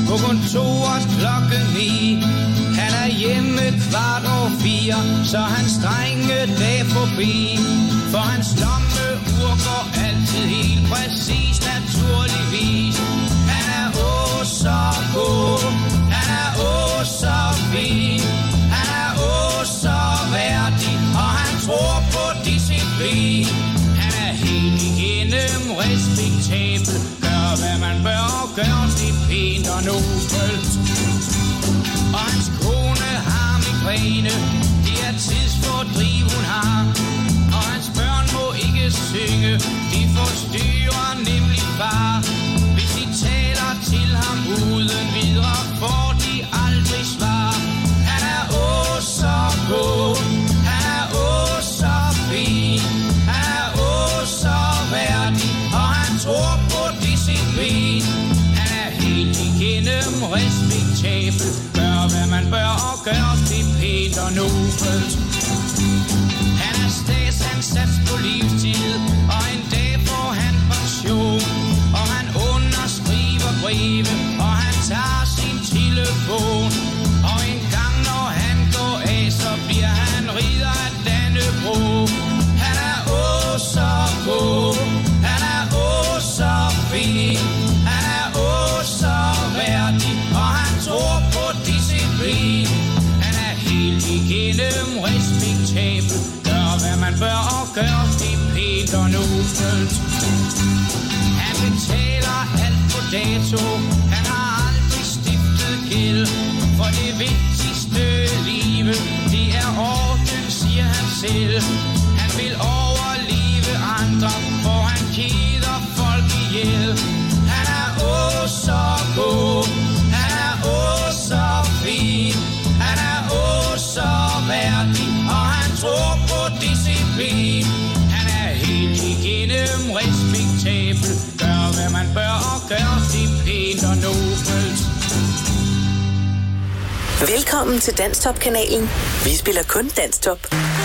på kontoret klokken 9. Han er hjemme 3:15, så hans drenge dag forbi. For hans lommeur går altid helt præcis, naturligvis. Han er så god, han er så fin, han er så værdig, og han tror på disciplin. Han er helt igennem respektabel, gør hvad man bør og gør det pænt og nobelt. Og hans kone har migræne, det er tidsfordriv hun har. Og hans børn må ikke synge, de forstyrrer nemlig far. Hvis de taler til ham uden videre, får de aldrig svar. Han er så god, han er så fin, han er så værdig, og han tror på disciplin. Han er helt igennem respektabel, gør hvad man bør og gør det pænt og nobelt. Han er statsansat på livstid, og en dag får han pension. Og han underskriver breve, og han tager sin telefon. Og en gang når han går af, så bliver han ridder af Dannebrog. Han er så god, han er så fin, han er så værdig, og han tror på disciplin. Han er helt igennem respektabel, gør hvad man bør og gør det pænt og nobelt. Han betaler alt på dato, han har aldrig stiftet gæld. For det vigtigste livet, det er orden, siger han selv. Han vil overleve andre, for han keder folk ihjel. Han er så god, han er så fin, han er så værdig, og han tror på disciplin. Han er helt igennem respektabel, gør hvad man bør og gør det pænt og nobelt. Velkommen til Danstop-kanalen. Vi spiller kun Danstop.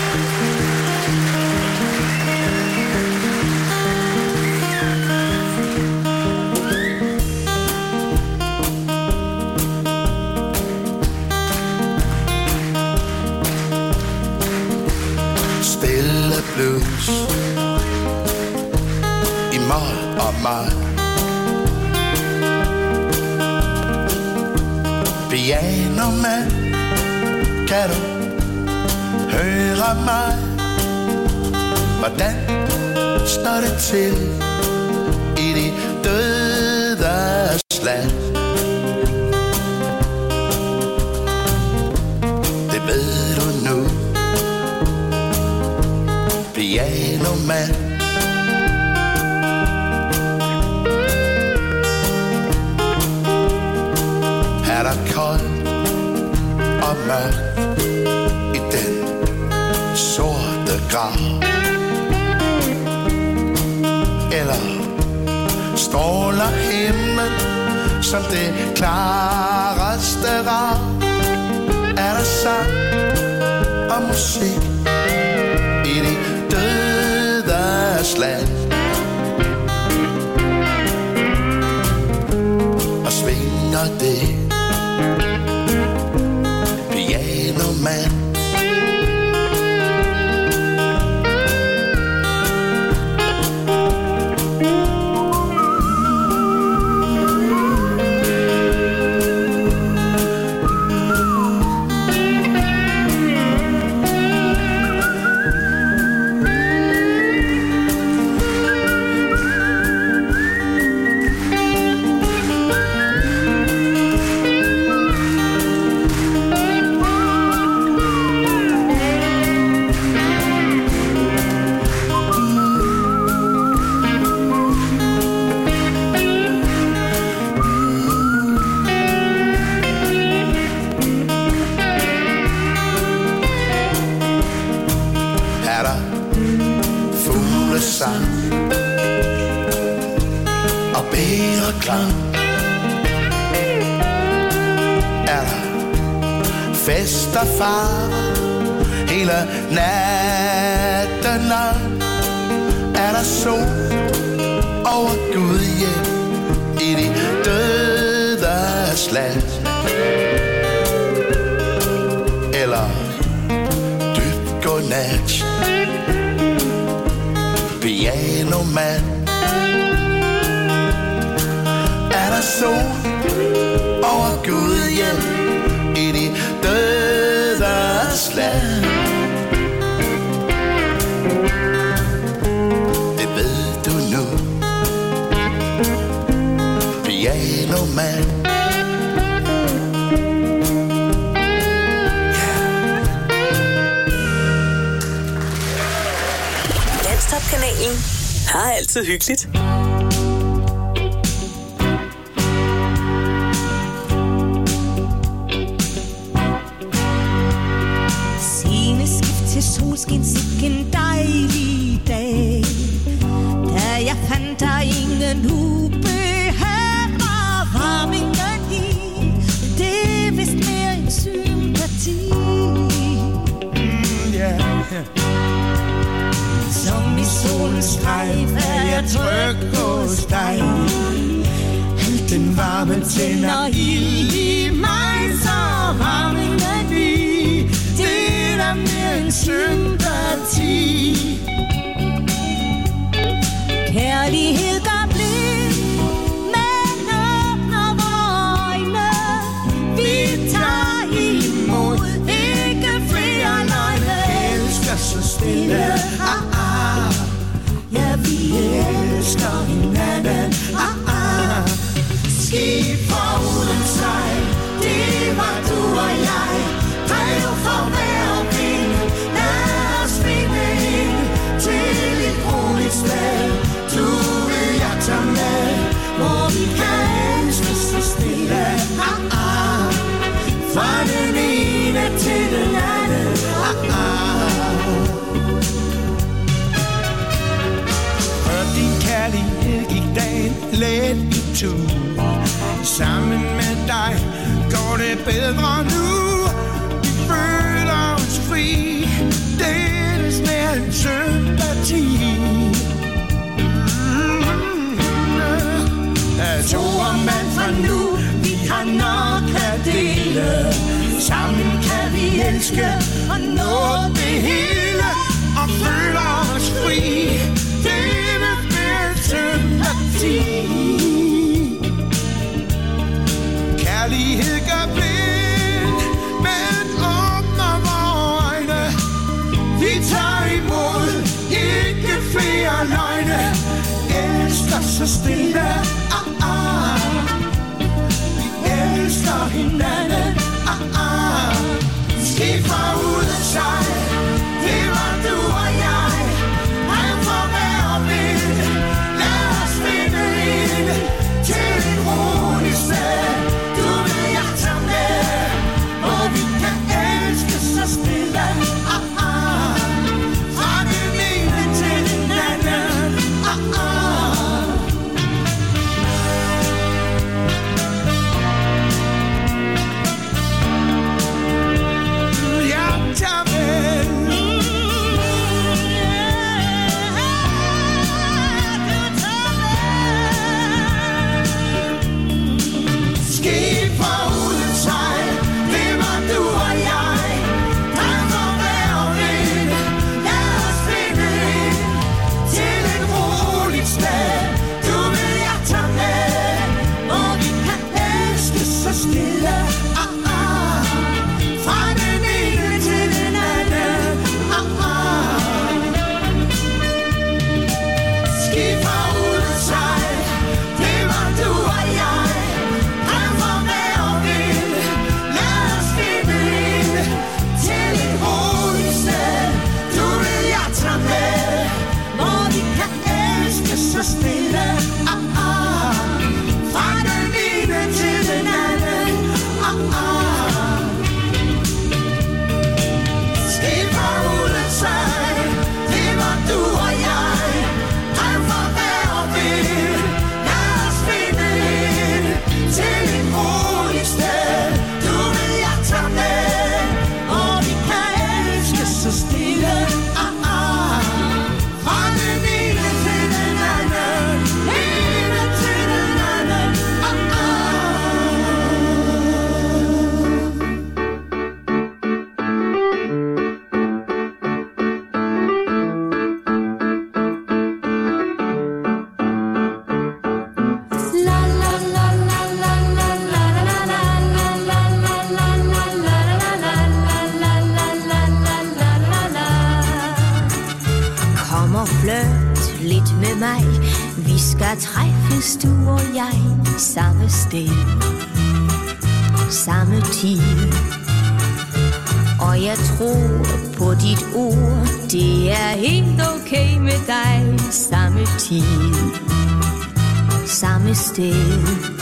Spille blues i mol og mol. Piano man, kan du høre mig? Hvordan står det til i de dødes land? Det ved du nu, piano man. Er der koldt og mørkt i den sorte grav? Eller stråler himmel som det klareste rav? Er der sang og musik i de dødes land? Og svinger det piano man? Og bedre klang. Er der fest og farver hele natten lang? Er der sol over Gud hjem i de dødes land. Eller dybt godnat. Pianomand. Er der sol over Gud hjem i de dødes land? Det ved du nu. Pianomand. Danstop-kanalen har altid hyggeligt. Sceneskift til solskin, sikken dejlig dag. Da jeg fandt dig ingen ubehag og varmingen i. Det er vist mere en sympati. Som i solens strejf er jeg tryg hos dig. Alt den varme tænder ild i mig, så varmingen i. Det er der mere en sympati. Kærlighed gør blind, men åbner vore øjne. Vi tager imod, ikke flere løgne. Elsker så stille, ja, vi elsker hinanden. Skib foruden sig, det var du og jeg. Drev for hver vind, lad os finde ind til et roligt sted. Du vil jeg tage med, hvor vi kan elske så stille. Fra den ene til den anden. Din kærlighed gik dagen let i tur. Sammen med dig går det bedre nu. Vi føler os fri. Det er snart en sympati. To og mand fra nu, vi har nok at dele. Sammen kan vi elske og nå det hele. Og føler os fri. Kærlighed gør blind, men åbner vore øjne. Vi tager imod, ikke flere løgne. Elsker så stille, vi elsker hinanden. Skib fra ud af sig, det var du og jeg. Han får hver vind, lad os finde ind til et roligt sted. Du vil jeg tage med, hvor vi kan elske så stille. Fra den ene til den anden. vej. Vi skal træffes, du og jeg, samme sted, samme tid. Og jeg tror på dit ord, det er helt okay med dig. Samme tid, samme sted.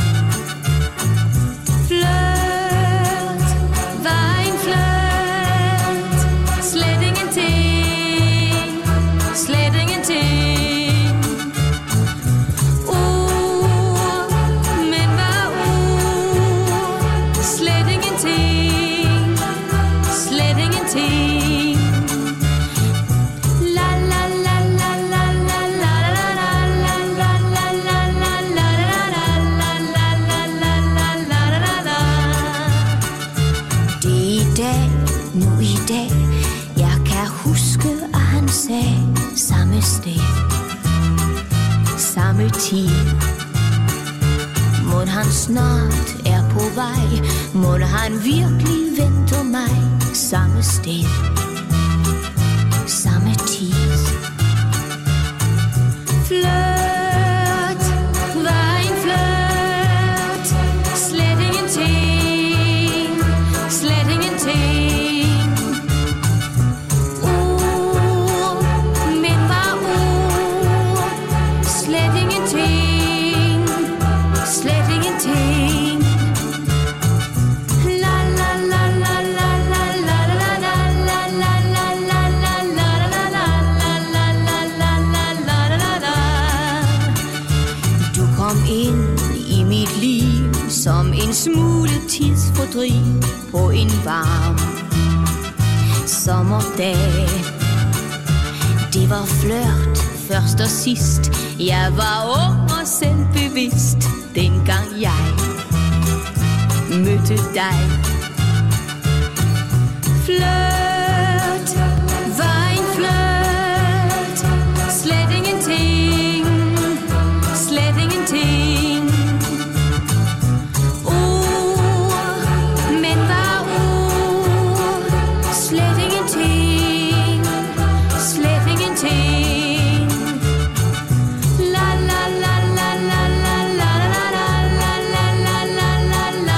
Flirt, var en flirt, slet ingenting, slet ingenting. Ord, men var ord, slet ingenting, slet ingenting. La la la la la la la la la la la la la la la la. Det er i dag, nu i dag, jeg kan huske, at han sagde samme sted, samme tid. Mon han snart er på vej, mon han virkelig venter mig. Samme sted, samme tid. Flirt, var en flirt, slet ingenting, slet ingenting. Ord, men var ord, slet ingenting, slet ingenting. La la la la la la la la la la la la la la la la la la. Du kom ind i mit liv som en smule tidsfordriv på en varm sommerdag. Det var flørt først og sidst. Jeg var ung og selvbevidst, dengang jeg mødte dig. Flirt, var en flirt, slet ingenting, slet ingenting. Ord, men var ord, slet ingenting, slet ingenting. La la la la la la la la la la la la la la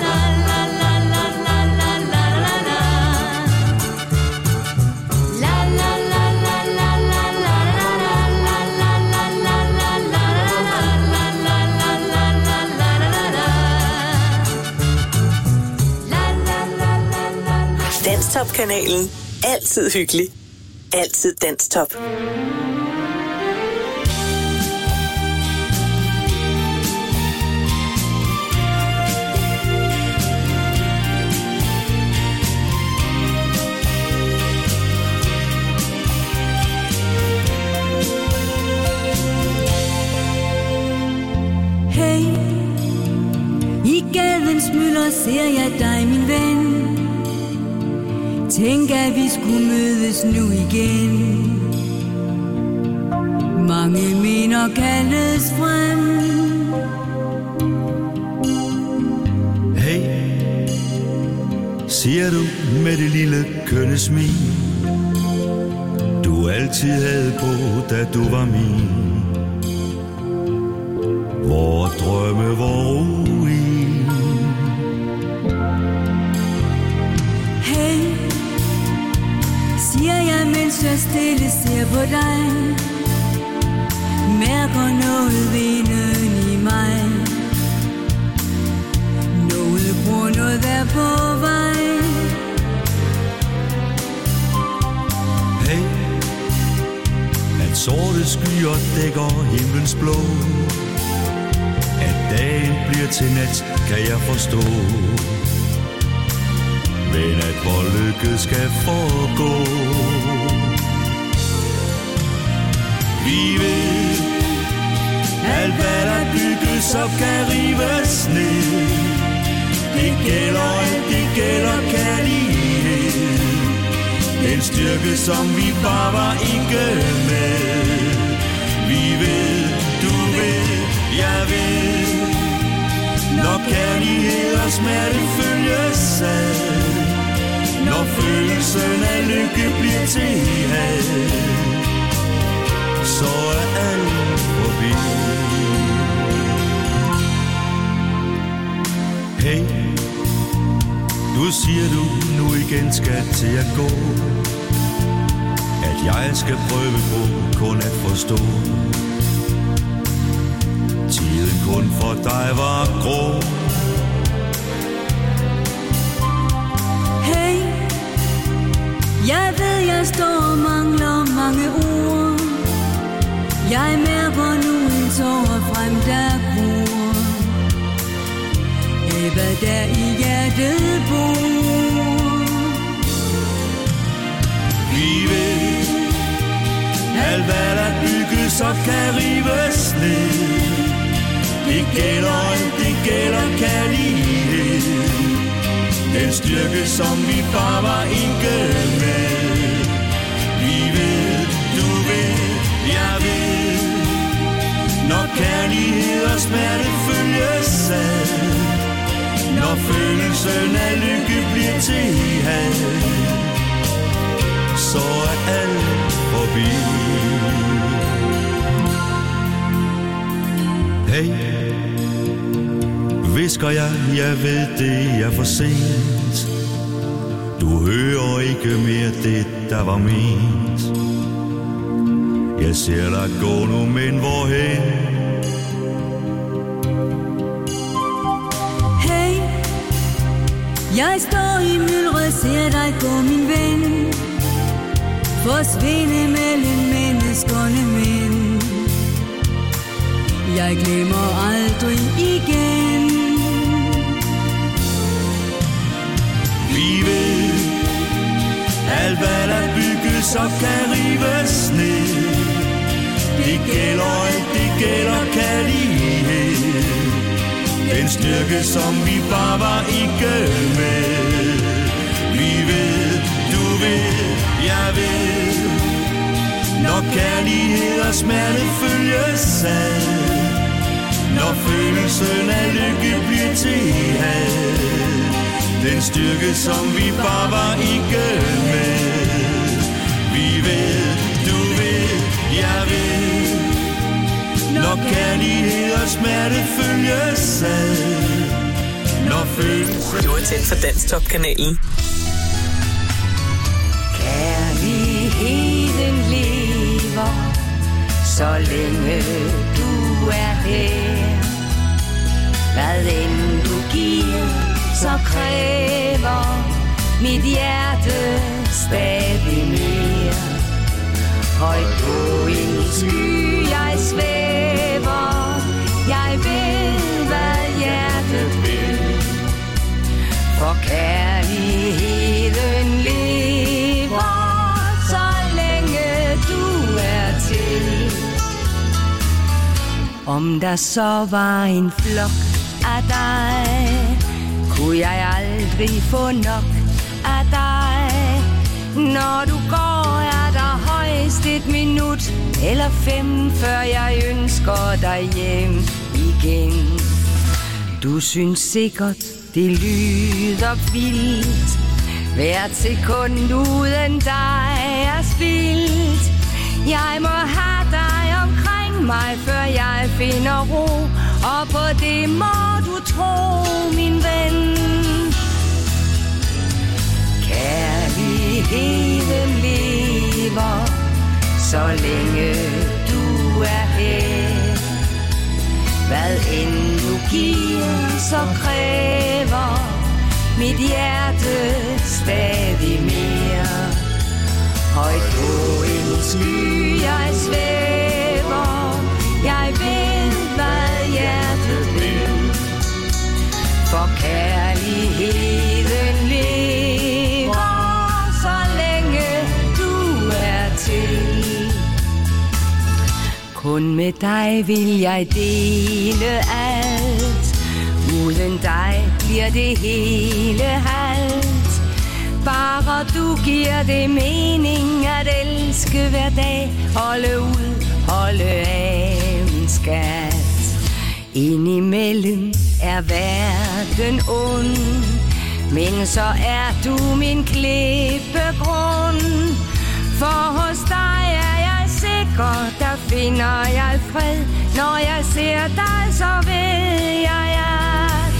la la. Danstop-kanalen. Altid hyggelig. Altid Danstop. Hey, i gadens mylder ser jeg dig, min ven. Tænk, at vi skulle mødes nu igen. Mange minder kaldes frem. Hey, siger du med det lille kønne smil, du altid havde på, da du var min. Hvor drømme var ruin. Hey, siger jeg, mens jeg stille ser på dig. Mærker noget vinden i mig. Noget bror, noget er på vej. Hey, at sorte skyer dækker himlens blå. At dagen bliver til nat, kan jeg forstå. Men at vor lykke skal foregå. Vi ved, alt hvad der bygges op kan rives ned. Det gælder alt, det gælder kærlighed. Den styrke, som vi bare var ikke med. Vi ved, du ved, jeg ved. Når kærlighed og smerte følges ad. Når følelsen af lykke bliver til had. så er alt forbi. Hey, nu siger du nu igen skal til at gå, at jeg skal prøve på kun at forstå. Tiden kun for dig var grå. Hey, jeg ved jeg står og mangler mange ord. Jeg mærker nu en tårer frem der gror. Hvad der i hjertet bor. Vi ved, alt hvad der bygges og kan rives ned. Det gælder alt, det gælder kærlighed. Den styrke som vi bare var ikke med. Vi ved, du ved, jeg ved. Når kærlighed og smerte følges ad, når følelsen af lykke bliver til had, så er alt forbi. Hey, hvisker jeg ved det er for sent. Du hører ikke mere det der var ment. Jeg ser dig gå nu, men hvorhen? Jeg står i myldret, ser dig gå, min ven. Forsvinde mellem menneskerne, men jeg glemmer aldrig igen. Vi ved, alt hvad der bygges og kan rives ned. Det gælder alt, det gælder kærlighed. Den styrke som vi bare var ikke med. Vi ved, du ved, jeg ved. Når kærlighed og smerte følges ad, når følelsen af lykke bliver til had, den styrke som vi bare var ikke med. Vi ved, du ved, jeg ved. Når kærlighed og smerte følges ad, når følelsen... Du er tændt for Danstop-kanalen. Kærligheden lever, så længe du er her. Hvad end du giver, så kræver mit hjerte stadig mere. Højt på en sky jeg svæver, jeg ved hvad hjertet vil. For kærligheden lever, så længe du er til. Om der så var en flok af dig, kunne jeg aldrig få nok af dig. Når du går er der højst 1 minut eller 5, før jeg ønsker dig hjem igen. Du synes sikkert det lyder vildt, hvert sekund uden dig er spildt. Jeg må have dig omkring mig, før jeg finder ro, og på det må du tro, min ven. Kærligheden lever, så længe du er her. Hvad end du giver, så kræver mit hjerte stadig mere. Højt på en sky jeg svæver, jeg ved hvad hjertet vil. For kærligheden lever, så længe du er til. Kun med dig vil jeg dele alt, uden dig bliver det hele halvt. Bare du giver det mening at elske hver dag, holde ud, holde af min skat. Indimellem er verden ond, men så er du min klippegrund. For hos dig er jeg sikker vakker, der finder jeg fred. Når jeg ser dig, så ved jeg, at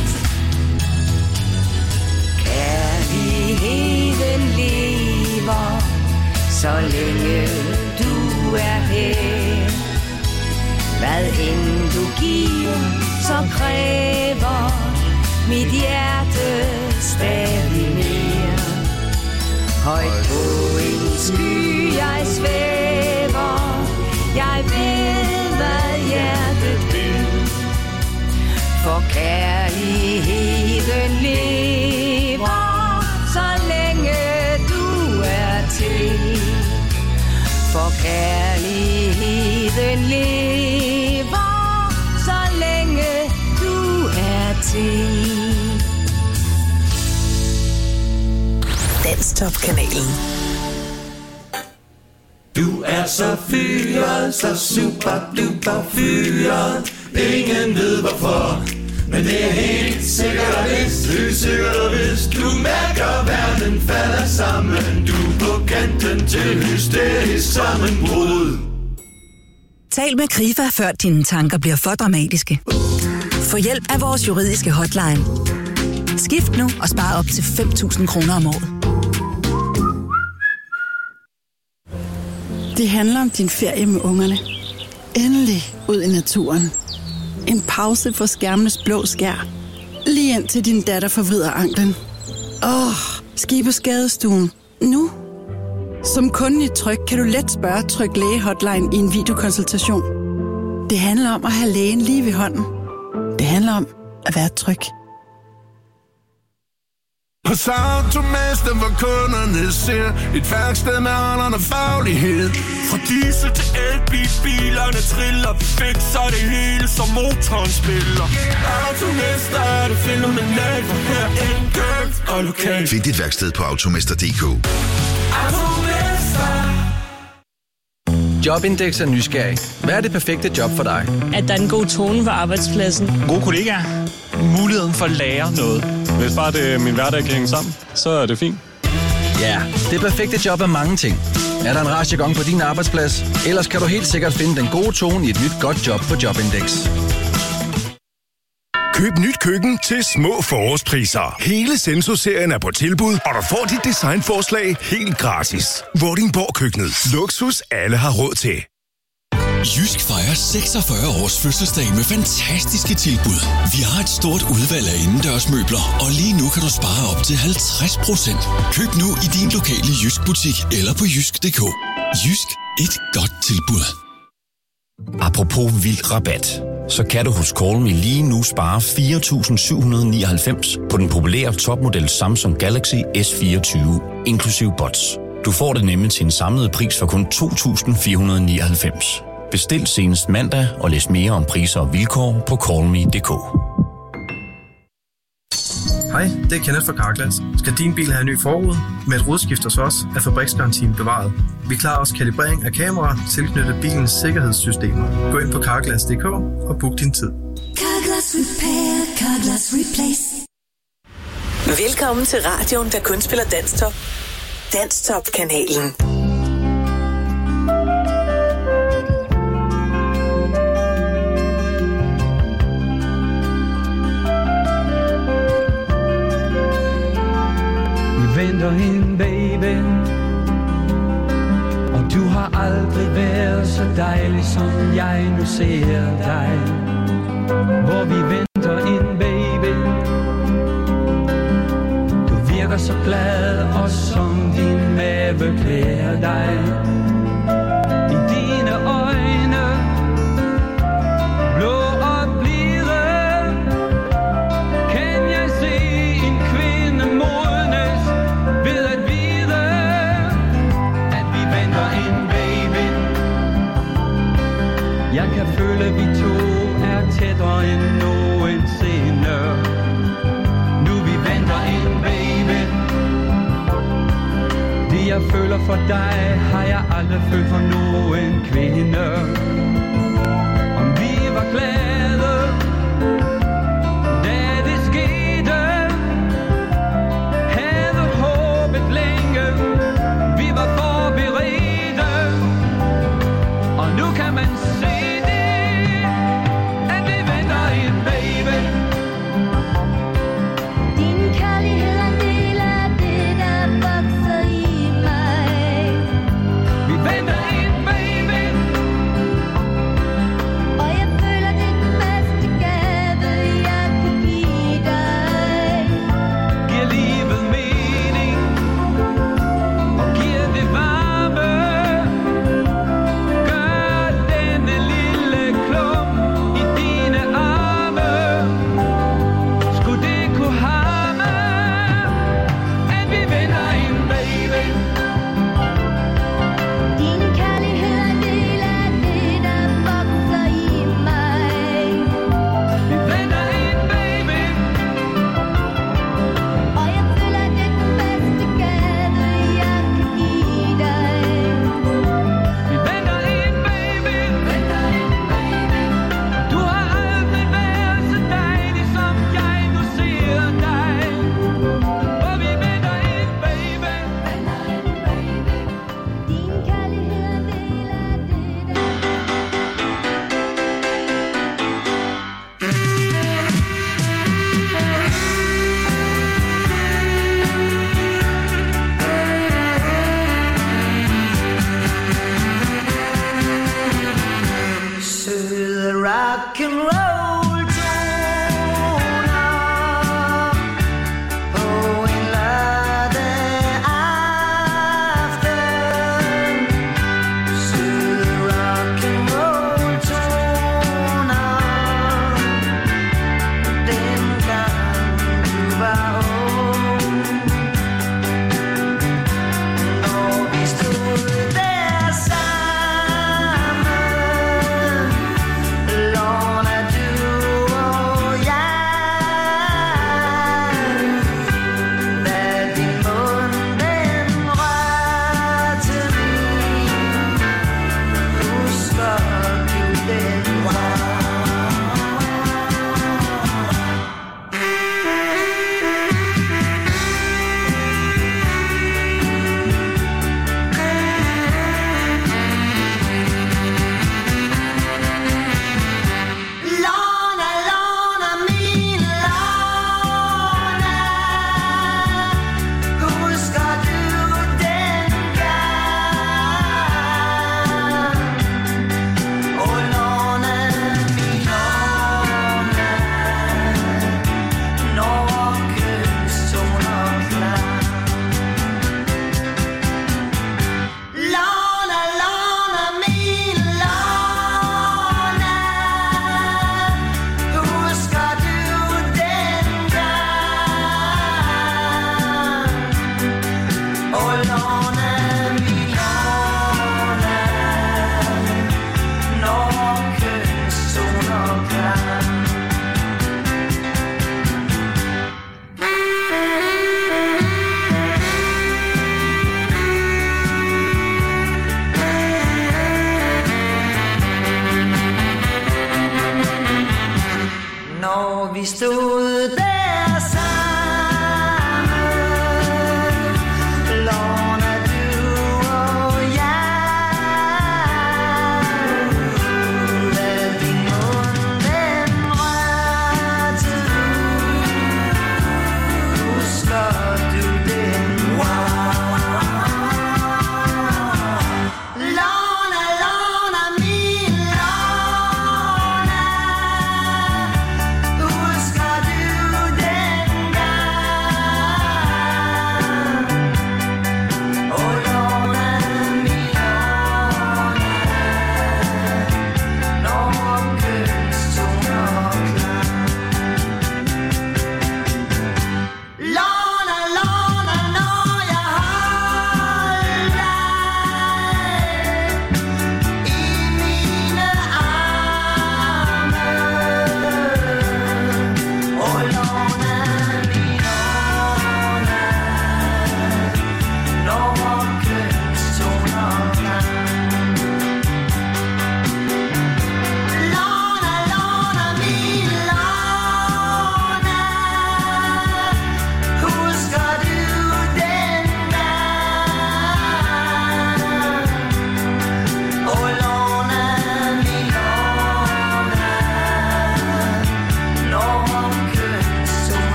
kærligheden lever, så længe du er her. Hvad end du giver, så kræver mit hjerte stadig mere. Højt på en sky jeg svæver, jeg ved hvad hjertet vil. For kærligheden lever, så længe du er til. For kærligheden lever, så længe du er til. Danstop-kanalen. Du er så fyret, så super duper fyret. Ingen ved hvorfor, men det er helt sikkert og vist. Det er sikkert og vist. Du mærker verden falder sammen. Du er på kanten til hysterisk sammenbrud. Tal med Krifa, før dine tanker bliver for dramatiske. Få hjælp af vores juridiske hotline. Skift nu og spar op til 5.000 kroner om året. Det handler om din ferie med ungerne. Endelig ud i naturen. En pause for skærmenes blå skær. Lige ind til din datter forvrider anklen. Ski på skadestuen. Nu. Som kunde i Tryg kan du let spørge Tryg Læge Hotline i en videokonsultation. Det handler om at have lægen lige ved hånden. Det handler om at være tryg. Hos Automester, hvor kunderne ser et værksted med holderne faglighed. Fra diesel til elbil, bilerne triller. Vi fikser det hele, som motoren spiller. Automester er det fænomenalt, for her enkelt og lokalt. Find dit værksted på automester.dk. Jobindex er nysgerrig. Hvad er det perfekte job for dig? At der er en god tone på arbejdspladsen. Gode kollegaer. Muligheden for at lære noget. Hvis bare det min hverdag kan hænge sammen, så er det fint. Ja, det perfekte job er mange ting. Er der en radiogong på din arbejdsplads? Ellers kan du helt sikkert finde den gode tone i et nyt godt job på Jobindex. Køb nyt køkken til små forårspriser. Hele Senso-serien er på tilbud, og du får dit designforslag helt gratis. Vordingborg Køkkenet. Luksus alle har råd til. Jysk fejrer 46 års fødselsdag med fantastiske tilbud. Vi har et stort udvalg af indendørsmøbler, og lige nu kan du spare op til 50%. Køb nu i din lokale Jysk butik eller på jysk.dk. Jysk, et godt tilbud. Apropos vild rabat, så kan du hos Call Me lige nu spare 4.799 på den populære topmodel Samsung Galaxy S24, inklusiv bots. Du får det nemlig til en samlet pris for kun 2.499. Bestil senest mandag og læs mere om priser og vilkår på callme.dk. Hej, det er Kenneth fra Carglass. Skal din bil have en ny forrude? Med et rodskift hos os er fabriksgarantien bevaret. Vi klarer også kalibrering af kameraer tilknyttet bilens sikkerhedssystemer. Gå ind på carglass.dk og book din tid. Carglass Repair, Carglass Replace. Velkommen til radioen, der kun spiller Danstop. Danstop-kanalen. Venter hende, baby, og du har aldrig været så dejlig, som jeg nu ser dig. Hvor vi venter hende, baby, du virker så glad, og som din mave klæder dig. I dine øjne, blå og blide, kan jeg se en kvinde modnes. Ved at vide, at vi venter en baby. Jeg kan føle, at vi to er tættere end nogensinde. Nu vi venter en baby. Det jeg føler for dig, har jeg aldrig følt for nogen kvinde. Om vi var glade, da det skete, havde håbet længe, vi var forberedte, og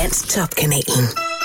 Dansk Top-kanalen.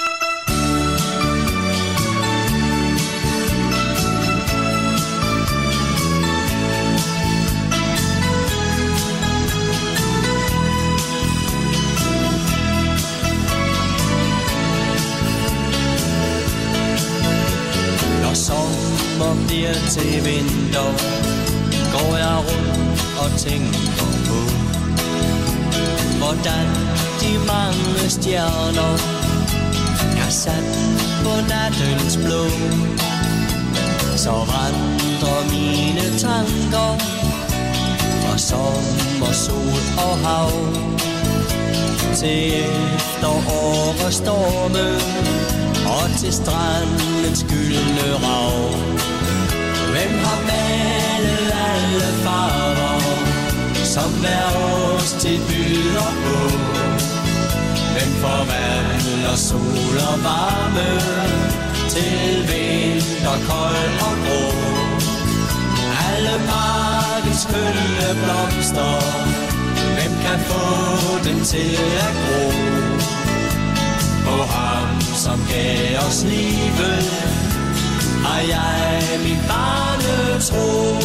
Sommer bliver til vinter, går jeg rundt og tænker på, hvordan de mange stjerner er sat på nattens blå. Så vandrer mine tanker fra sommer, sol og hav til efterår og storme og til strandens gyldne rav. Hvem har malet alle farver, som hver årstid byder på? Hvem forvandler sol og varme til vinter, kold og grå? Alle parkens skønne blomster, hvem kan få dem til at gro? På ham, som gav os livet, har jeg min barnetro.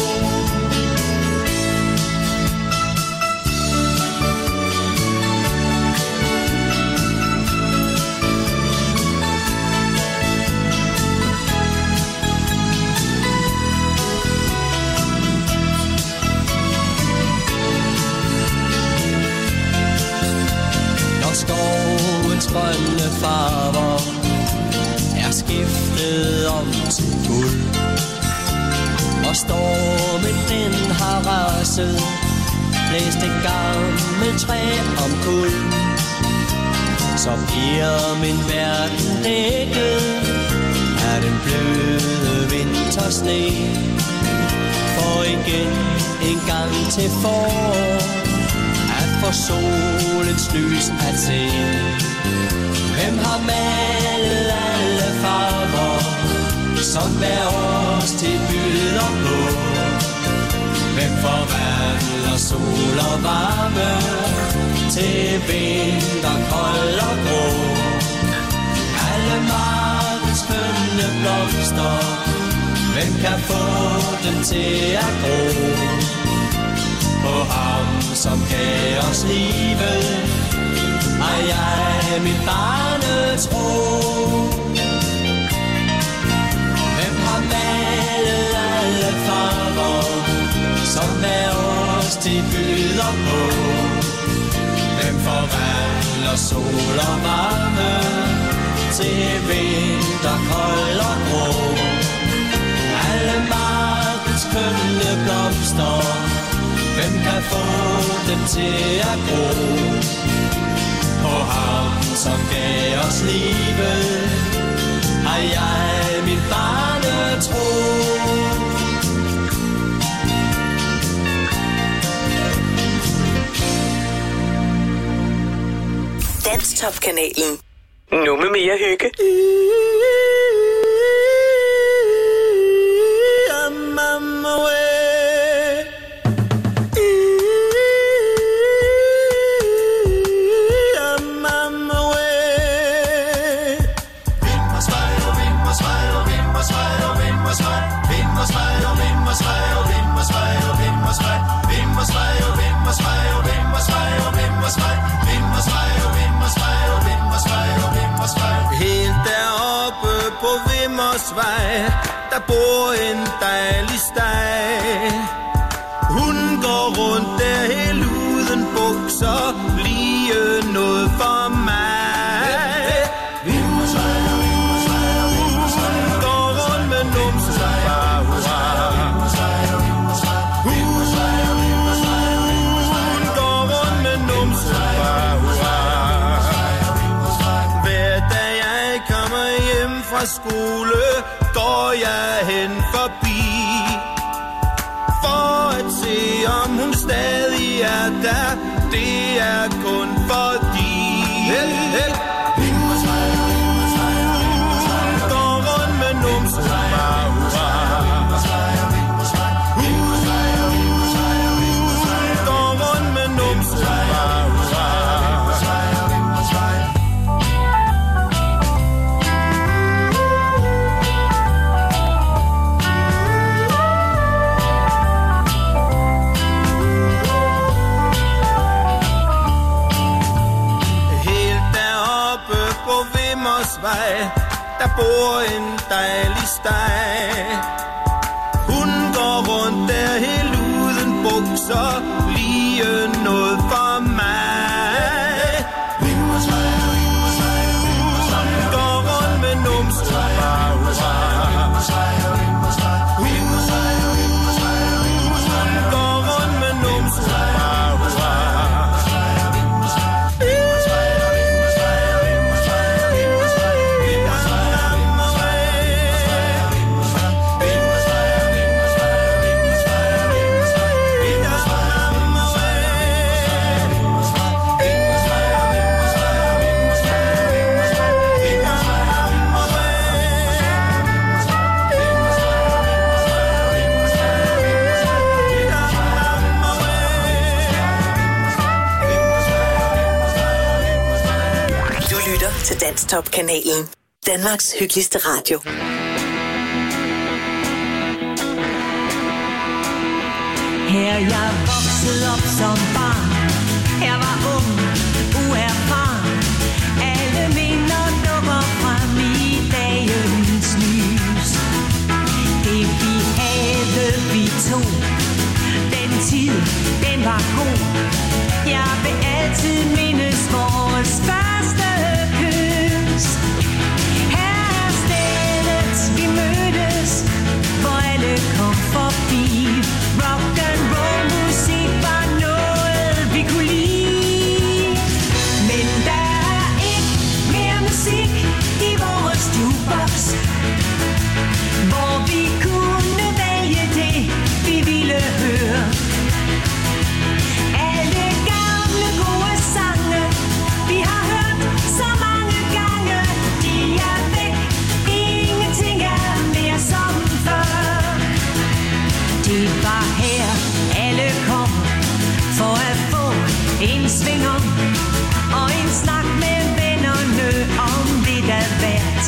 Når skovens grønne farver er skiftet om til guld, og stormen den har raset, blæst et gammelt træ om kul, så bliver min verden dækket af den bløde vintersne. For igen en gang til forår at få solens lys at se. Hvem har malet alle farver, som hver årstid byder på? Hvem forvandler sol og varme til vinter, kold og grå? Alle markens skønne blomster, hvem kan få dem til at gro? På ham, som gav os livet, har jeg mit barnetro. Hvem har malet alle farver, som hver årstid byder på? Hvem forvandler sol og varme til vinter, kold og grå? Alle markens skønne blomster, hvem kan få dem til at gro? På ham, som gav os livet, har jeg min barnetro. Dansk Top-kanalen. Nu med mere hygge. Helt deroppe på Vimmersvej, der bor en dejlig steg. Hun går rundt der helt uden bukser, lige noget for mig. Vimmersvej, Vimmersvej, Vimmersvej, går rundt med numsen bare hurra. Hun går rundt med numsen bare hurra. Hver dag jeg kommer hjem fra skole, går jeg hen forbi, for at se om hun stadig er der. Det er kun fordi går rundt med numsen bare hurra. Går rundt med numsen bare hurra. Ringvarsvej, der bor en dejlig steg. Hun går rundt der helt uden bukser, lige noget for mig. Ringvarsvej, Ringvarsvej, Ringvarsvej. Hun går rundt med numsen bagfra. Ringvarsvej, Ringvarsvej, Ringvarsvej, Ringvarsvej, Ringvarsvej. Hun går rundt med numsen bagfra. Til Danstop-kanalen. Danmarks hyggeligste radio. Her jeg voksede op som barn. Jeg var ung, uerfaren. Alle minder dukker frem i dagens lys. Det vi havde, vi to. Den tid, den var god. Jeg vil altid mindes vores første kys. Her er stedet, vi mødtes, hvor alle kom forbi. Rock and roll musik var noget, vi kunne lide. Men der er ikke mere musik i vores jukebox, hvor vi kunne vælge det, vi ville høre. Alle gamle gode sange, vi har hørt så mange gange, de er væk. Ingenting er mere som før. Det var her, alle kom for at få en sving om og en snak med vennerne om lidt af hvert.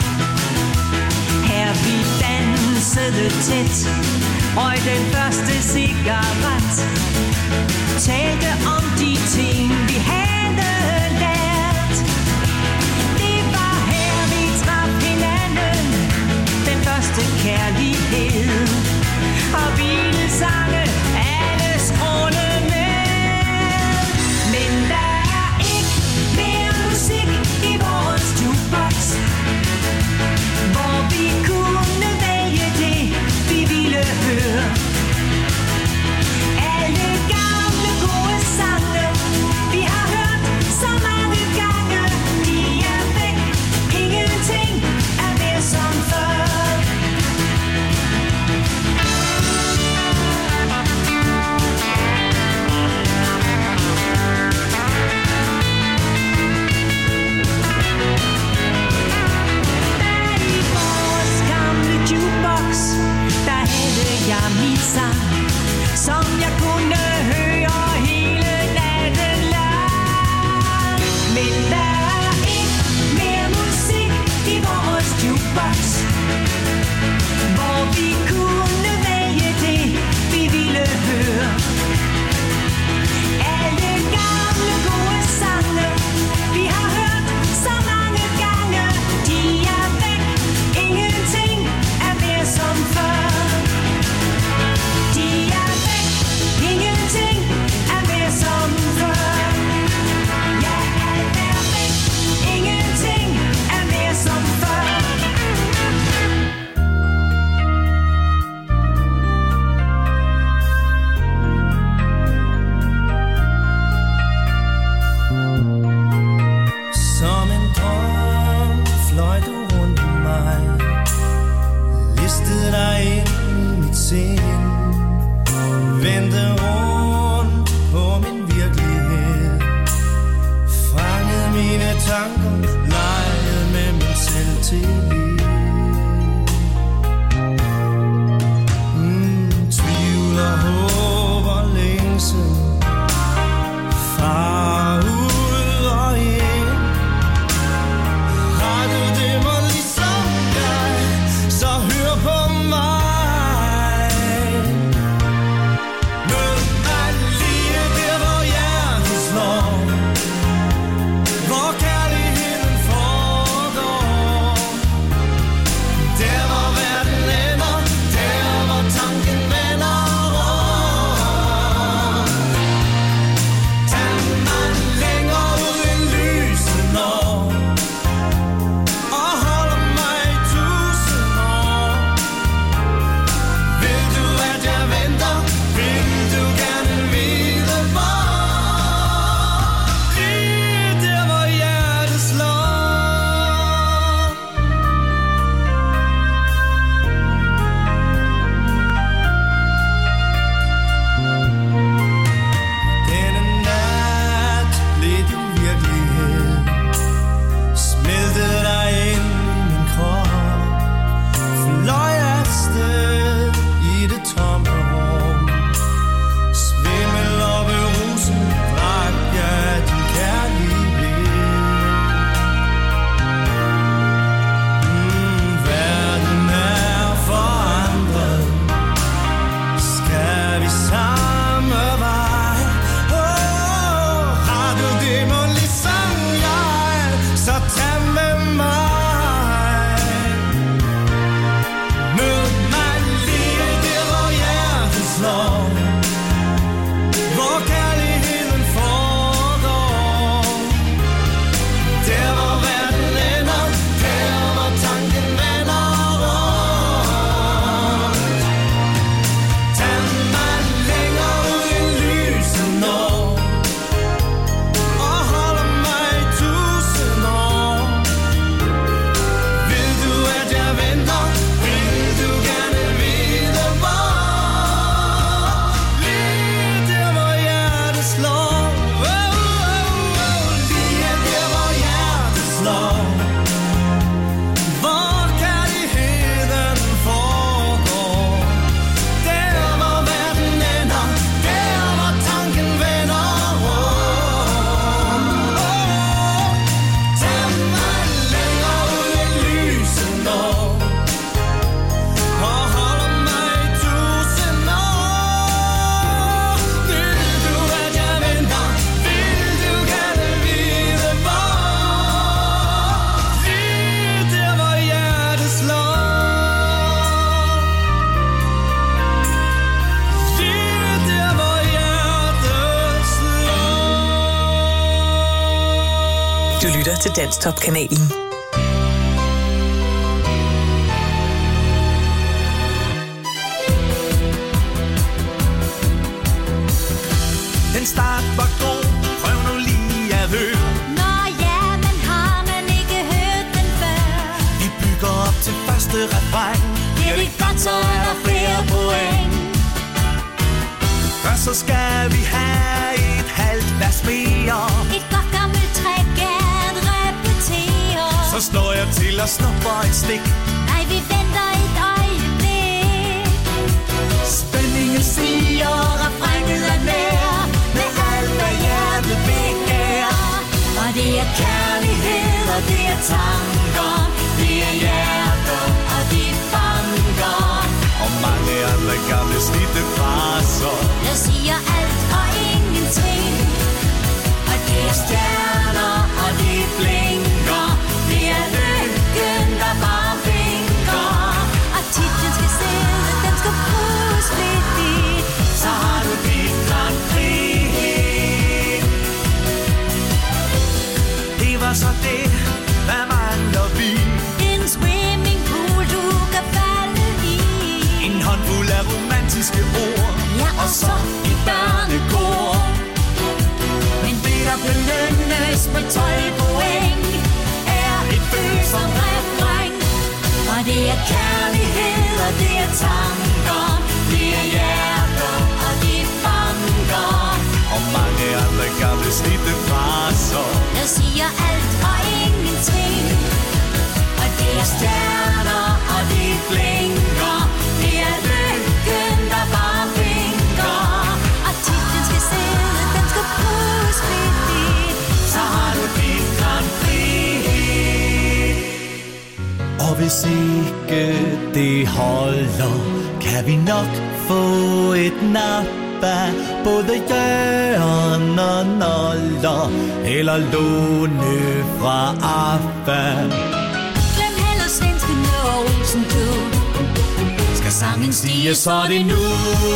Her vi dansede tæt, røg den første cigaret, talte om de ting, vi havde lært. Det var her, vi traf hinanden, den første kærlighed. Og bilsange, alle skråle med. Men der er ikke mere musik i vores jukebox, hvor vi kunne vælge det, vi ville høre. lytter til Danstop-kanalen. Den start var god, prøv nu lige at høre. Nå ja, men har man ikke hørt den før? Vi bygger op til første refræn. Bliver det godt, så er der flere point. Først så skal vi have et halvt vers mere. Et godt gammelt træk at repetere. Så slår jeg til og snupper et stik. Nej, vi venter et øjeblik. Spændingen stiger, refrænget er nær. Med alt hvad hjertet begærer. Og det er kærlighed, og det er tanker. Det er hjerter, og de banker. Og mange andre gamle slidte fraser. Jeg siger alt og ingenting. Og det er stjerner, og de blinker. Det er lykken, der bare vinker. Og titlen skal sidde, den skal bruges flittigt. Så har du dit Grand Prix. Det var så det, hvad mangler vi? En swimmingpool, du kan falde i. En håndfuld af romantiske ord. Ja, og så et børnekor. Men det, der belønnes med 12 point, er et følsomt refræng. Og det er kærlighed, og det er tanker. Det er hjerter, og de banker. Og mange andre gamle slidte fraser. Jeg siger alt og ingenting. Og det er stjerner, og de blinker. Det er lykken, der bare vinker. Og titlen skal sidde, den skal bruges flittigt. Så har du dit Grand Prix. Og hvis ikke det holder, kan vi nok få et nap af både Jørgen og Noller, eller Lone fra Affa. Glem heller svenskene og Olsen du. Skal sangen stige, så er det nu.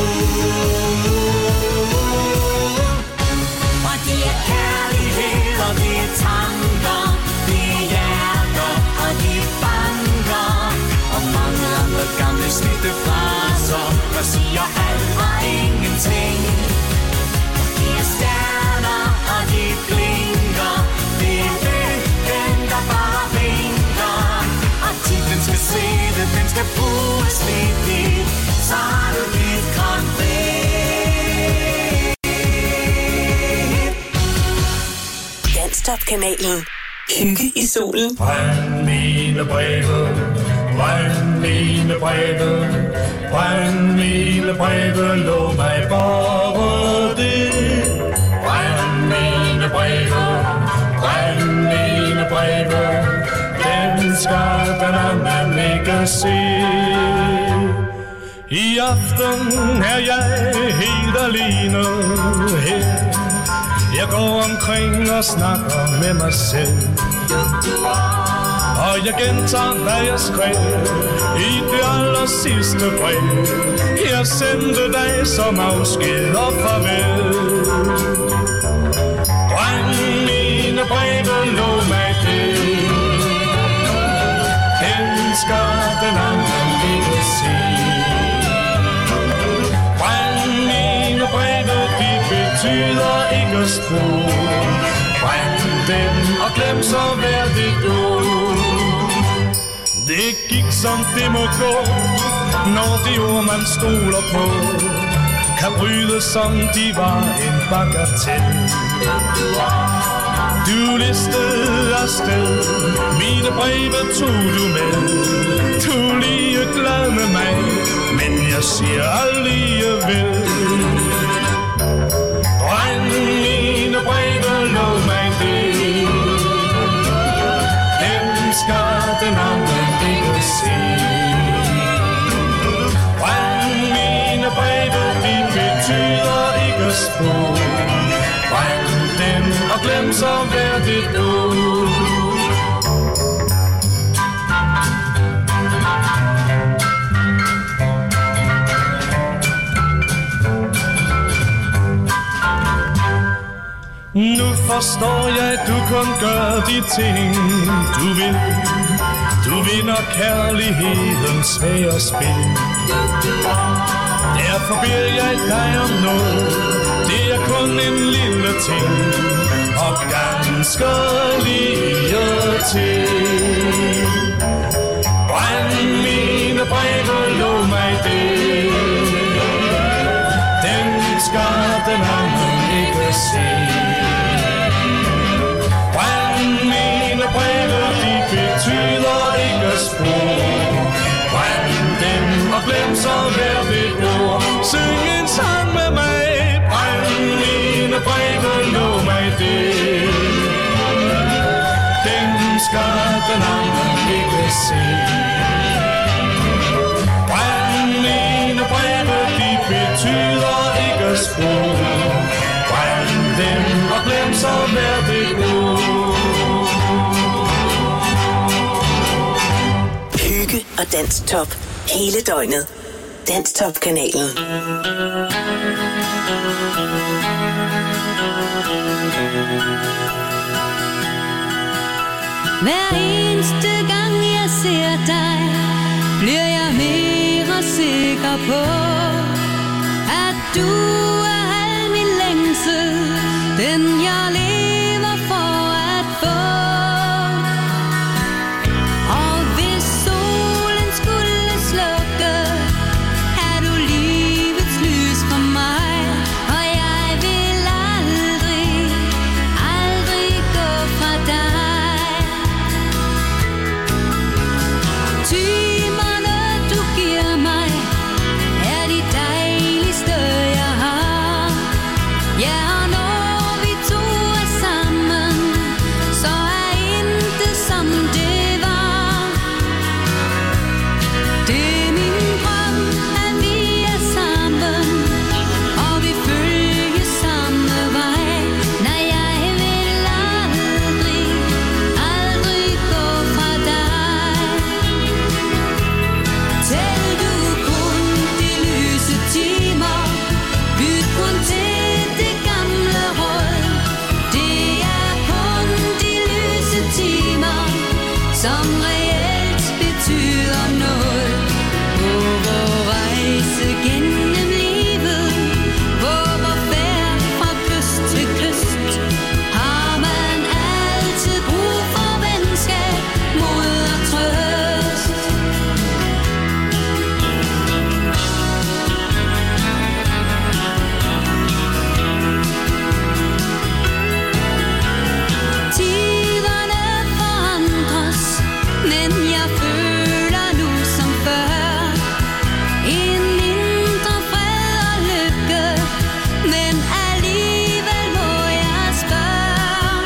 Og det er kærlighed, og det er tanker. Det er hjerter, og de banker. Og mange andre gamle slidte fraser, der siger alt og ingenting. Og det er stjerner, og de blinker. Det er lykken, der bare vinker. Og titlen skal sidde, den skal bruges flittigt. Så har du dit Grand Prix. Danstop-kanalen. Hygge i solen. Brænd mine breve, brænd mine breve, brænd mine breve, lov mig bare det. Brænd mine breve, brænd mine breve, den skal den anden ikke se. I aften er jeg helt alene her. Jeg går omkring og snakker med mig selv. Og jeg gentager, hvad jeg skrev i det aller sidste brev. Jeg sendte dig som afsked og farvel. Brænd mine breve, lov mig det. Den skal den anden ikke se. Brænd mine breve, de betyder ikke spor. Brænd dem og glem så hver dit ord. Det gik som det må gå, når de ord man stoler på kan bryde som de var en bagatel. Du listede afsted, mine breve tog du med. Du er lige glad med mig, men jeg siger alligevel. Brænd mine breve, lov mig det. Dem skal den anden ikke se. Brænd mine breve, de betyder ikke spor. Brænd dem og glem så hver dit ord. Nu forstår jeg, at du kun gør de ting, du vil. Du vinder kærlighedens svære spil. Derfor beder jeg dig om noget. Det er kun en lille ting, og ganske lige til. Brænd mine breve, lov mig det. Den skal den anden ikke se. Brænd mine breve, de betyder ikke spor. Brænd dem og glem så hver ved ord. Syng en sang med mig. Brænd mine breve, lov mig det. Dem skal den anden ikke se. Brænd mine breve, de betyder ikke spor. Brænd dem og glem så hver ved ord. Hygge og Danstop hele døgnet. Danstop-kanalen. Hver eneste gang jeg ser dig, bliver jeg mere sikker på, at du er al min længsel, den jeg lever for at få. Og hvis solen skulle slukke, er du livets lys for mig, og jeg vil aldrig, aldrig gå fra dig. Timerne du giver mig er de dejligste jeg har. Ja, og når vi to er sammen, så er intet som det var. Det er min drøm, at vi er sammen, og vi følger samme vej. Nej, jeg vil aldrig, aldrig gå fra dig. Tæl du kun de lyse timer, lyt kun til det gamle råd. Det er kun de lyse timer, som reelt betyder noget. På vor rejse gennem livet, på vor færd fra kyst til kyst, har man altid brug for venskab, mod og trøst. Tiderne forandres, men jeg føler nu som før en mindre fred og lykke, men alligevel må jeg spørge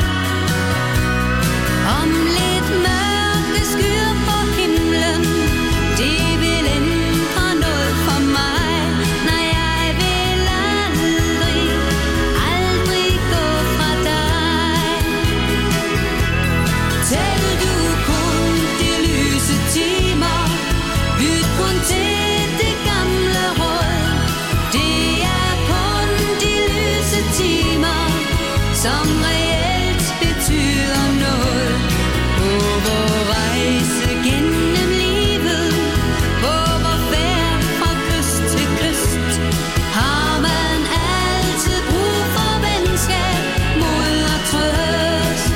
om lidt mørke skyer på himlen. Det vil ændre noget for mig. Nej, jeg vil aldrig, aldrig gå fra dig. Tæl du kun de lyse timer, lyt kun til det gamle råd. Det er kun de lyse timer, som reelt betyder noget. På vor rejse gennem livet, på vor færd fra kyst til kyst, har man altid brug for venskab, mod og trøst.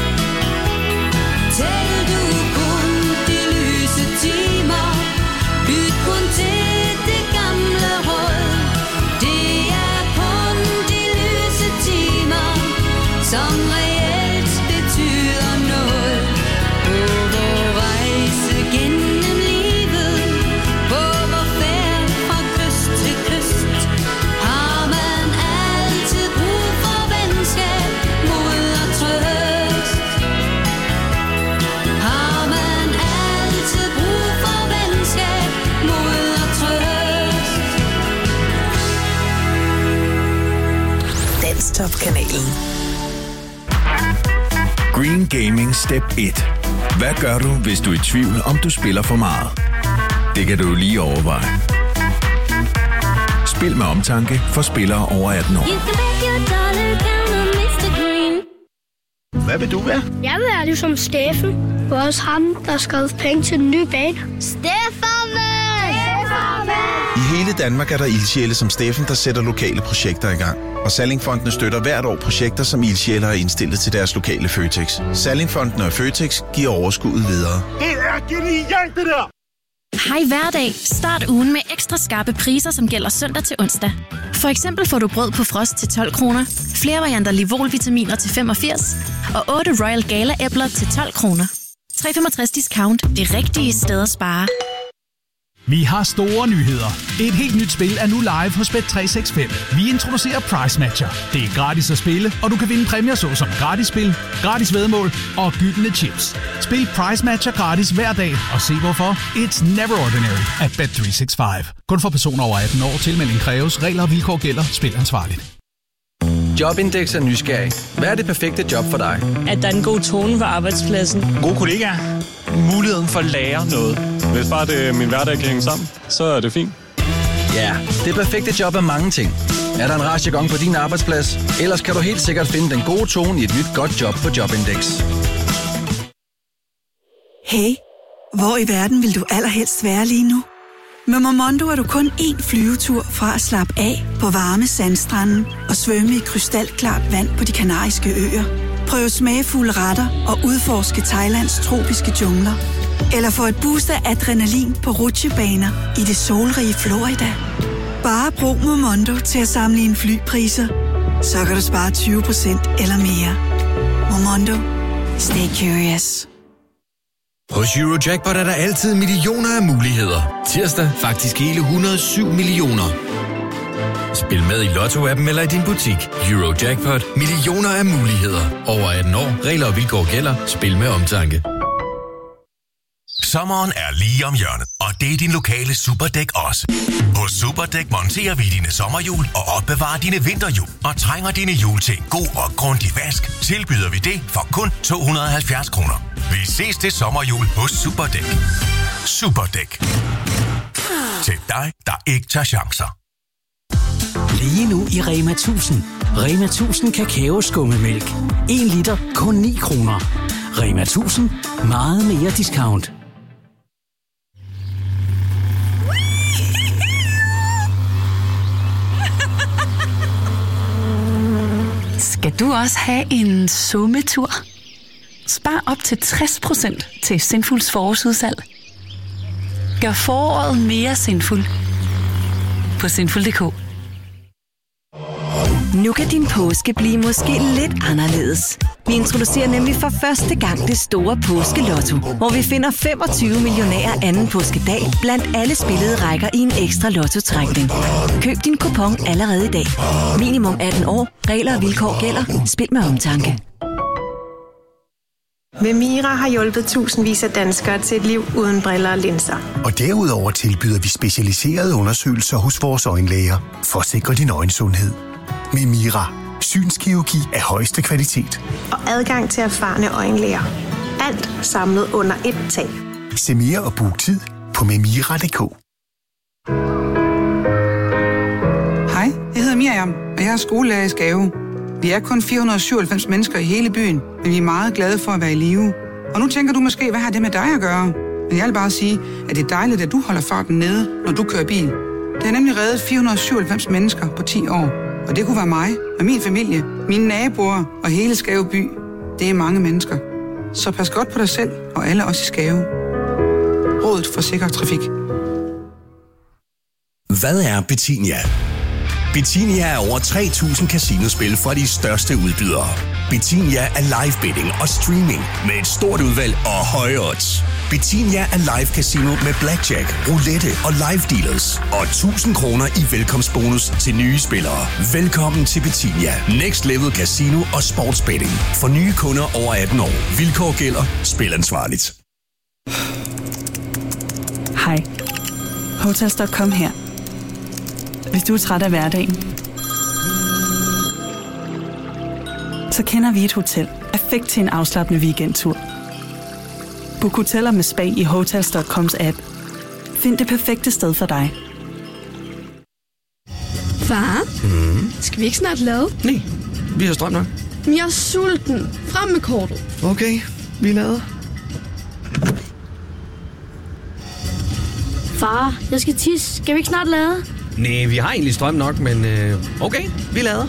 Tæl du kun de lyse timer, lyt kun til det gamle råd. Det er kun de lyse timer, som reelt betyder noget. På vor rejse gennem livet, på vor færd fra kyst til kyst, har man altid brug for venskab, mod og trøst. Har man altid brug for venskab, mod og trøst. Danstop-kanalen. Green Gaming Step 1. Hvad gør du, hvis du er i tvivl, om du spiller for meget? Det kan du lige overveje. Spil med omtanke for spillere over 18 år. You can bet your dollar down on Mr. Green. Hvad vil du være? Jeg vil være ligesom Steffen. Også ham, der skrev penge til den nye bane. I hele Danmark er der ildsjæle som Steffen, der sætter lokale projekter i gang. Og Sallingfondene støtter hvert år projekter, som ildsjæle har indstillet til deres lokale Føtex. Sallingfondene og Føtex giver overskuddet videre. Det er genialt, det der! Hej hverdag. Start ugen med ekstra skarpe priser, som gælder søndag til onsdag. For eksempel får du brød på frost til 12 kroner, flere varianter Livol-vitaminer til 85 og 8 Royal Gala-æbler til 12 kroner. 365 discount. Det rigtige sted at spare. Vi har store nyheder. Et helt nyt spil er nu live hos Bet365. Vi introducerer Price Matcher. Det er gratis at spille, og du kan vinde præmier såsom gratis spil, gratis væddemål og gyldne chips. Spil Price Matcher gratis hver dag, og se hvorfor. It's never ordinary at Bet365. Kun for personer over 18 år. Tilmelding kræves. Regler og vilkår gælder. Spil ansvarligt. Jobindex er nysgerrig. Hvad er det perfekte job for dig? At der er en god tone på arbejdspladsen. Gode kollegaer. Muligheden for at lære noget. Hvis bare det min hverdag kan hænge sammen, så er det fint. Ja, det perfekte job er mange ting. Er der en radiogong på din arbejdsplads? Ellers kan du helt sikkert finde den gode tone i et nyt godt job på Jobindex. Hey, hvor i verden vil du allerhelst være lige nu? Med Momondo er du kun én flyvetur fra at slappe af på varme sandstrande og svømme i krystalklart vand på de kanariske øer. Prøv smagfulde retter og udforske Thailands tropiske jungler. Eller få et boost af adrenalin på rutsjebaner i det solrige Florida. Bare brug Momondo til at sammenligne flypriser. Så kan du spare 20% eller mere. Momondo. Stay curious. Hos Eurojackpot er der altid millioner af muligheder. Tirsdag faktisk hele 107 millioner. Spil med i Lotto-appen eller i din butik. Eurojackpot. Millioner af muligheder. Over 18 år. Regler og vilkår gælder. Spil med omtanke. Sommeren er lige om hjørnet, og det er din lokale Superdæk også. Hos Superdæk monterer vi dine sommerhjul og opbevarer dine vinterhjul. Og trænger dine hjul til en god og grundig vask, tilbyder vi det for kun 270 kroner. Vi ses til sommerhjul hos Superdæk. Superdæk. Til dig, der ikke tager chancer. Lige nu i Rema 1000. Rema 1000 kakaoskummemælk. 1 liter kun 9 kroner. Rema 1000. Meget mere discount. Skal du også have en sommetur? Spar op til 60% til Sinfuls forårsudsalg. Gør foråret mere sinful på sinful.dk. Nu kan din påske blive måske lidt anderledes. Vi introducerer nemlig for første gang det store påskelotto, hvor vi finder 25 millionærer anden påskedag blandt alle spillede rækker i en ekstra lottotrækning. Køb din kupon allerede i dag. Minimum 18 år. Regler og vilkår gælder. Spil med omtanke. Memira har hjulpet tusindvis af danskere til et liv uden briller og linser. Og derudover tilbyder vi specialiserede undersøgelser hos vores øjenlæger for at sikre din øjensundhed. Memira. Synskirurgi af højeste kvalitet. Og adgang til erfarne øjenlæger. Alt samlet under ét tag. Se mere og book tid på memira.dk. Hej, jeg hedder Miriam, og jeg er skolelærer i Skave. Vi er kun 497 mennesker i hele byen, men vi er meget glade for at være i live. Og nu tænker du måske, hvad har det med dig at gøre? Men jeg vil bare sige, at det er dejligt, at du holder farten nede, når du kører bil. Det har nemlig reddet 497 mennesker på 10 år. Og det kunne være mig og min familie, mine naboer og hele Skave by. Det er mange mennesker. Så pas godt på dig selv og alle os i Skave. Rådet for Sikker Trafik. Hvad er Betinia? Betinia er over 3.000 casinospil fra de største udbydere. Betinia er live betting og streaming med et stort udvalg og høje odds. Betinia er live casino med blackjack, roulette og live dealers. Og 1.000 kroner i velkomstbonus til nye spillere. Velkommen til Betinia. Next Level Casino og Sportsbetting. For nye kunder over 18 år. Vilkår gælder. Spil ansvarligt. Hej. Hotels.com her. Hvis du er træt af hverdagen, så kender vi et hotel. Perfekt til en afslappende weekendtur. Book hoteller med spa i Hotels.coms app. Find det perfekte sted for dig. Far, skal vi ikke snart lave? Nej, vi har strøm nok. Men jeg er sulten. Frem med kortet. Okay, vi lader. Far, jeg skal tisse. Skal vi ikke snart lade? Nej, vi har egentlig strøm nok, men okay, vi lader.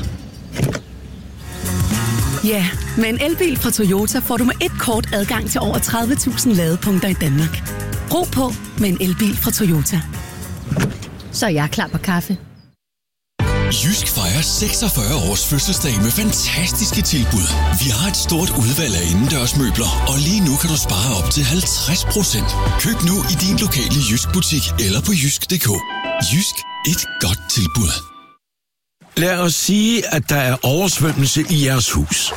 Ja, med en elbil fra Toyota får du med et kort adgang til over 30.000 ladepunkter i Danmark. Ro på med en elbil fra Toyota. Så er jeg klar på kaffe. Jysk fejrer 46 års fødselsdag med fantastiske tilbud. Vi har et stort udvalg af indendørsmøbler, og lige nu kan du spare op til 50%. Køb nu i din lokale Jysk butik eller på jysk.dk. Jysk, et godt tilbud. Lad os sige, at der er oversvømmelse i jeres hus.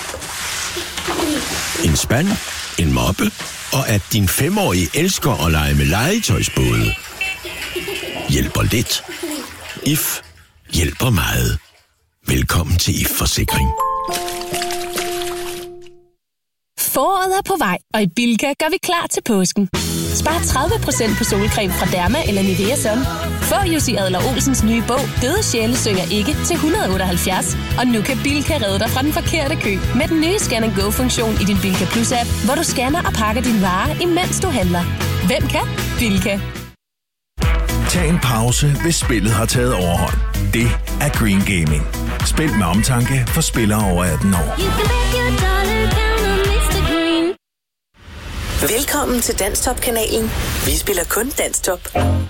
En spand, en moppe, og at din 5-årige elsker at lege med legetøjsbåde. Hjælper lidt. If hjælper meget. Velkommen til If Forsikring. Foråret er på vej, og i Bilka gør vi klar til påsken. Spar 30% på solcreme fra Derma eller Nivea Sun. Få Jussi Adler-Olsens nye bog, Døde sjæle synger ikke, til 178. Og nu kan Bilka redde dig fra den forkerte kø med den nye Scan & Go-funktion i din Bilka Plus-app, hvor du scanner og pakker dine varer, imens du handler. Hvem kan? Bilka. Tag en pause, hvis spillet har taget overhånd. Det er Green Gaming. Spil med omtanke for spillere over 18 år. Velkommen til Danstop-kanalen. Vi spiller kun Danstop.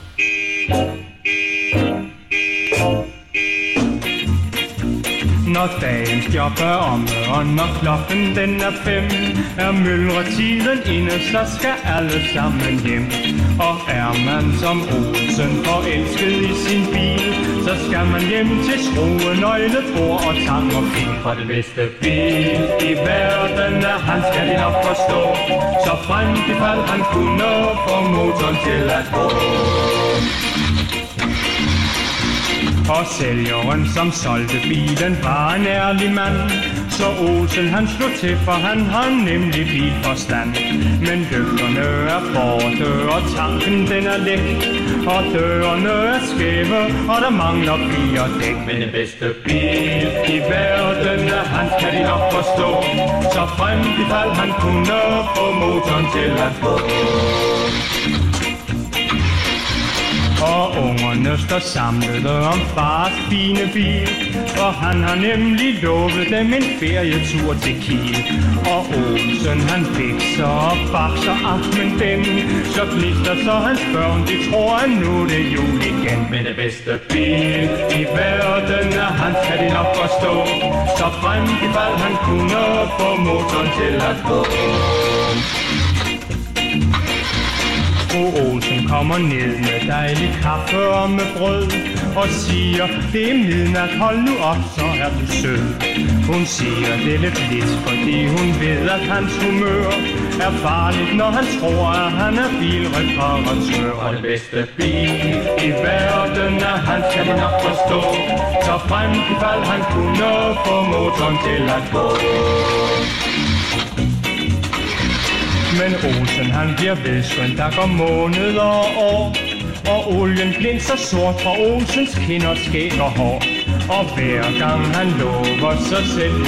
Når dagens job er omme, og når klokken den er 5, er myldretiden inde, så skal alle sammen hjem. Og er man som Olsen forelsket i sin bil, så skal man hjem til skrue, nøgle, bord og tang og fil. For det bedste bil i verden er han, skal de nok forstå. Så frem i fald han kunne få motoren til at gå. Og sælgeren, som solgte bilen, var en ærlig mand. Så Olsen han slog til, for han har nemlig bilforstand. Men lygterne er borte, og tanken den er læk. Og dørene er skæve, og der mangler 4 dæk. Men den bedste bil i verden er han, kan de nok forstå. Så frem i fald han kunne få motoren til at gå. Og ungerne står samlede om fars fine bil, for han har nemlig lovet dem en ferietur til Kiel. Og Olsen han fikser og bakser aftenen den, så gnister så hans børn, de tror at nu det er jul igen. Men det bedste bil i verden er han, kan de nok forstå. Så frem i fald han kunne få motoren til at gå. Fru Olsen kommer ned med dejlig kaffe og med brød og siger, det er midnat, hold nu op, så er du sød. Hun siger det lidt, fordi hun ved, at hans humør er farligt, når han tror, at han er bilreparatør. Og det bedste bil i verden er han, skal de nok forstå. Så frem i fald han kunne få motoren til at gå. Men Olsen han bliver vedskønt, der går måneder og år. Og olien blinser sort fra Olsens kinder, skæg og hår. Og hver gang han lover sig selv